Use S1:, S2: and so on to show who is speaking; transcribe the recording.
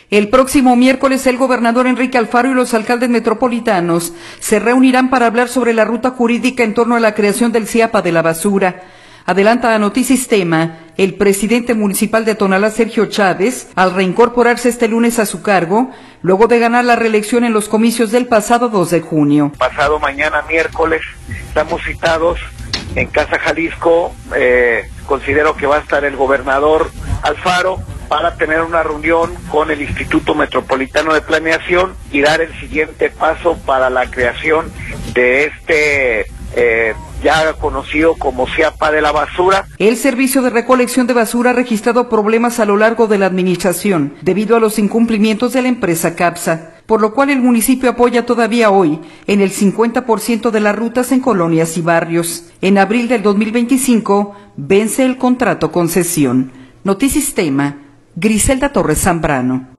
S1: El próximo miércoles el gobernador Enrique Alfaro y los alcaldes metropolitanos se reunirán para hablar sobre la ruta jurídica en torno a la creación del CIAPA de la basura. Adelanta a Notisistema el presidente municipal de Tonalá, Sergio Chávez, al reincorporarse este lunes a su cargo, luego de ganar la reelección en los comicios del pasado 2 de junio.
S2: Pasado mañana miércoles estamos citados en Casa Jalisco, considero que va a estar el gobernador Alfaro para tener una reunión con el Instituto Metropolitano de Planeación y dar el siguiente paso para la creación de este ya conocido como CIAPA de la basura.
S1: El servicio de recolección de basura ha registrado problemas a lo largo de la administración debido a los incumplimientos de la empresa CAPSA, por lo cual el municipio apoya todavía hoy en el 50% de las rutas en colonias y barrios. En abril del 2025 vence el contrato concesión. Notisistema, Griselda Torres Zambrano.